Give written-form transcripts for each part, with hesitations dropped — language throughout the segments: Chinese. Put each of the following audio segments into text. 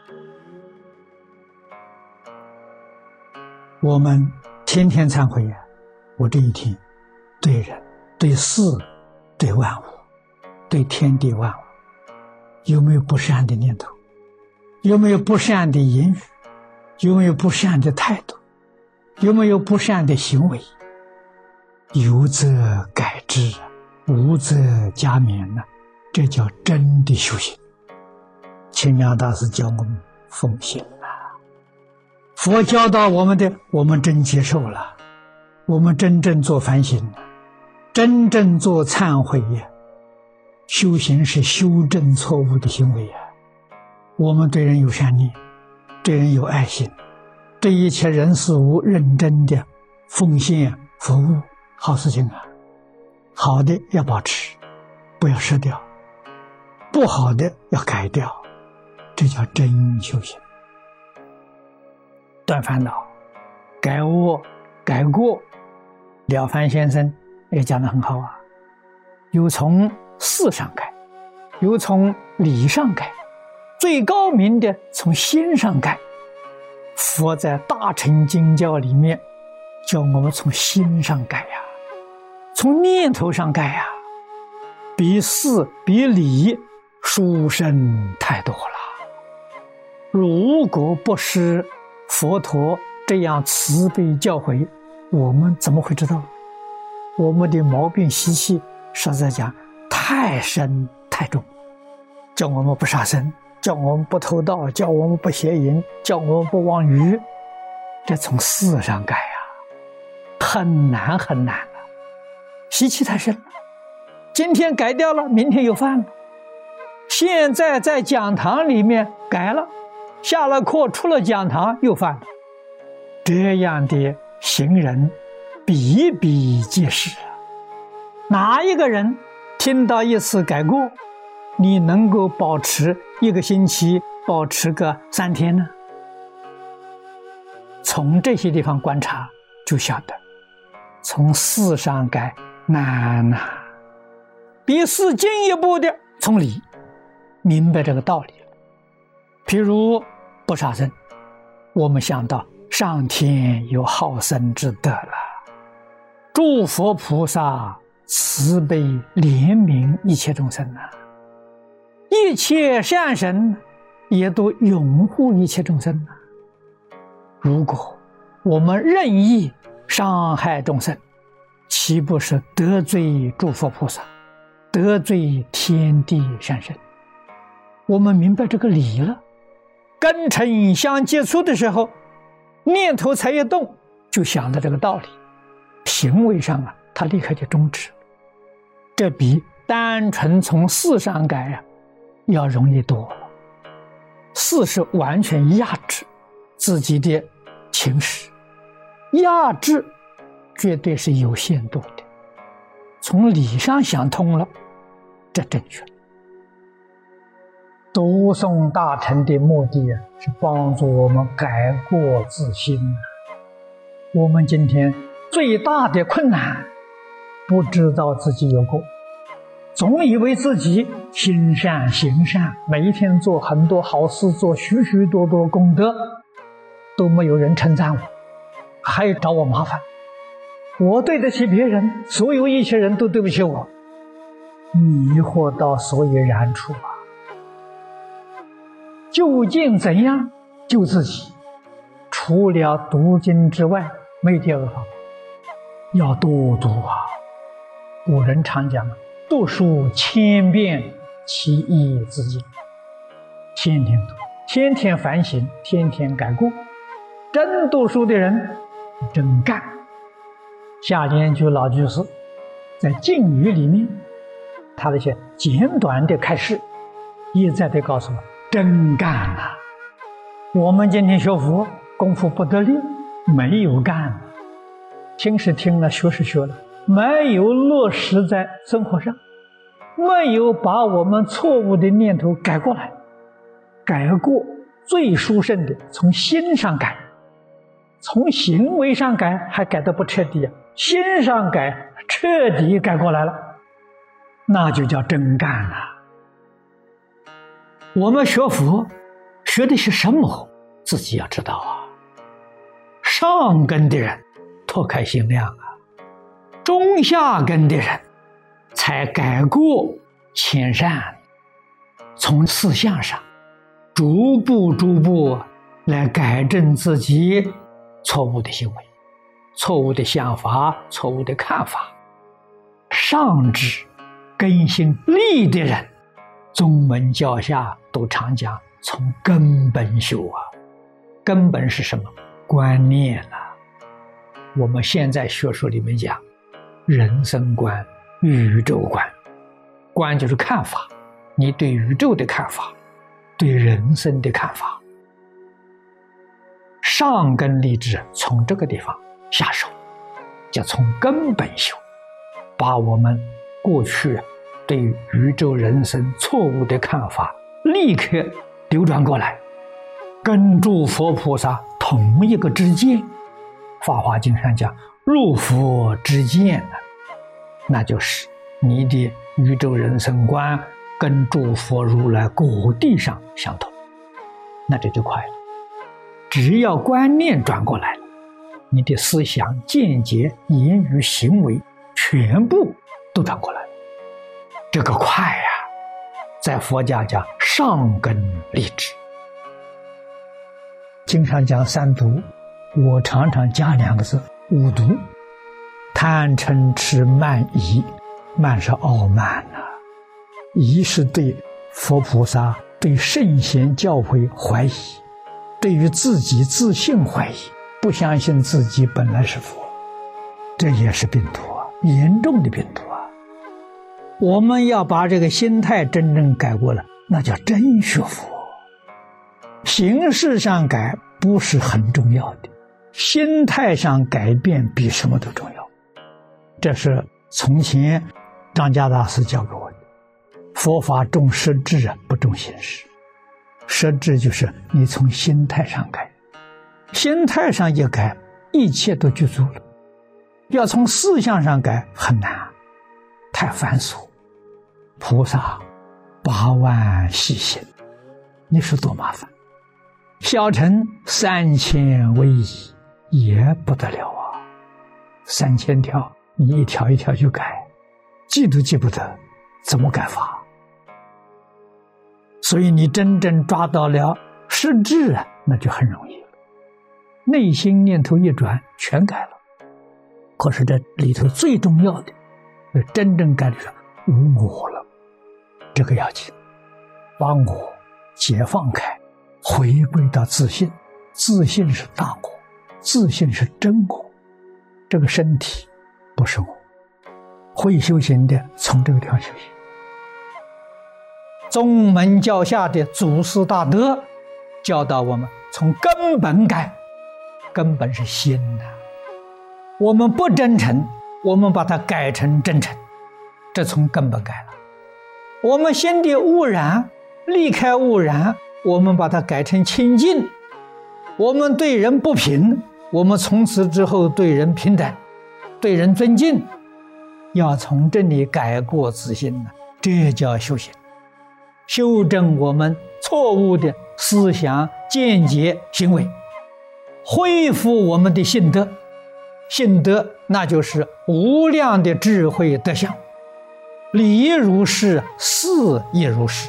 我们天天忏悔呀，我这一天对人、对事、对万物、对天地万物，有没有不善的念头？有没有不善的言语？有没有不善的态度？有没有不善的行为？有则改之，无则加勉呐，这叫真的修行。清凉大师教我们奉献啊，佛教导我们的，我们真接受了，我们真正做反省了，真正做忏悔呀。修行是修正错误的行为呀。我们对人有善念，对人有爱心，对一切人事物认真的奉献服务，好事情啊。好的要保持，不要失掉；不好的要改掉，这叫真修行。断烦恼、改恶、改过，了凡先生也讲得很好啊。有从事上改，有从理上改，最高明的从心上改。佛在大乘经教里面叫我们从心上改呀，从念头上改呀，比事比理殊胜太多了。如果不是佛陀这样慈悲教诲，我们怎么会知道？我们的毛病习气实在讲太深太重，叫我们不杀生，叫我们不偷盗，叫我们不邪淫，叫我们不妄语，这从事上改啊，很难很难啊，习气太深了。今天改掉了，明天又犯了。现在在讲堂里面改了，下了课出了讲堂又犯了。这样的行人比比皆是啊。哪一个人听到一次改过，你能够保持1个星期，保持个3天呢？从这些地方观察就晓得，从事上改难呐，比事进一步的从理明白这个道理。譬如不杀生，我们想到上天有好生之德了，诸佛菩萨慈悲怜悯一切众生啊，一切善神也都拥护一切众生啊。如果我们任意伤害众生，岂不是得罪诸佛菩萨，得罪天地善神？我们明白这个理了，跟尘相接触的时候，念头才一动，就想到这个道理，行为上啊，他立刻就终止。这比单纯从事上改啊，要容易多了。事是完全压制自己的情识，压制绝对是有限度的。从理上想通了，这正确。读诵大乘的目的是帮助我们改过自新。我们今天最大的困难，不知道自己有过，总以为自己心善行善，每一天做很多好事，做许许多多功德，都没有人称赞我，还找我麻烦。我对得起别人，所有一切人都对不起我，迷惑到所以然处啊。究竟怎样救自己？除了读经之外，没第二个方法。要多读啊！古人常讲，读书千遍，其义自见。天天读，天天反省，天天改过。真读书的人真干。下联一句老居士在敬语里面，他的一些简短的开示，一再的告诉我，真干啊！我们今天学佛功夫不得力，没有干，听是听了，学是学了，没有落实在生活上，没有把我们错误的念头改过来。改过最殊胜的，从心上改，从行为上改还改得不彻底，心上改彻底改过来了，那就叫真干了。我们学佛学的是什么，自己要知道啊。上根的人脱开心量啊，中下根的人才改过迁善，从思想上逐步来改正自己错误的行为、错误的想法、错误的看法。上至根性利的人，宗门教下都常讲从根本修啊。根本是什么？观念啊。我们现在学术里面讲人生观、宇宙观。观就是看法，你对宇宙的看法，对人生的看法。上根立志从这个地方下手，叫从根本修，把我们过去对宇宙人生错误的看法立刻扭转过来，跟诸佛菩萨同一个知见。法华经上讲入佛知见，那就是你的宇宙人生观跟诸佛如来果地上相同，那这就快了。只要观念转过来了，你的思想、见解、言语、行为全部都转过来了，这个快呀！在佛家讲上根立志。经常讲三毒，我常常加两个字：五毒。贪嗔痴慢疑。慢是傲慢啊，疑是对佛菩萨、对圣贤教诲怀疑，对于自己自信怀疑，不相信自己本来是佛，这也是病毒啊，严重的病毒啊。我们要把这个心态真正改过来，那叫真学佛。形式上改不是很重要的，心态上改变比什么都重要。这是从前张家大师教给我的，佛法重实质不重形式。实质就是你从心态上改，心态上一改，一切都具足了。要从思想上改很难，太繁琐。菩萨8万细心，你说多麻烦。小乘3000威仪也不得了啊，3000条你一条一条去改，记都记不得，怎么改法？所以你真正抓到了实质啊，那就很容易了。内心念头一转，全改了。可是这里头最重要的，真正改的是无我了，这个要紧，把我解放开，回归到自信。自信是大我，自信是真我，这个身体不是我。会修行的从这个地方修行。宗门教下的祖师大德教导我们从根本改，根本是心呐。我们不真诚，我们把它改成真诚，这从根本改了。我们心的污染，离开污染，我们把它改成清净。我们对人不平，我们从此之后对人平等，对人尊敬，要从这里改过自新呢，这叫修行。修正我们错误的思想、见解、行为，恢复我们的信德。信德那就是无量的智慧德相，理如是，事亦如是。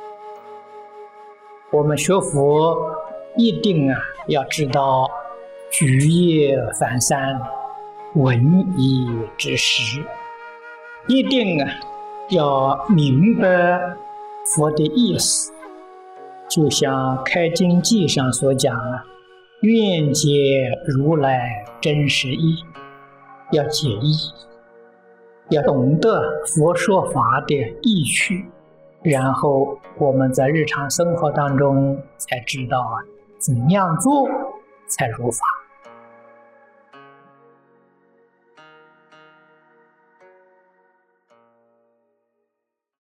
我们学佛一定要知道举业反三，闻一知十，一定要明白佛的意思。就像开经记上所讲愿解如来真实义，要解义，要懂得佛说法的意趣，然后我们在日常生活当中才知道怎样做才如法。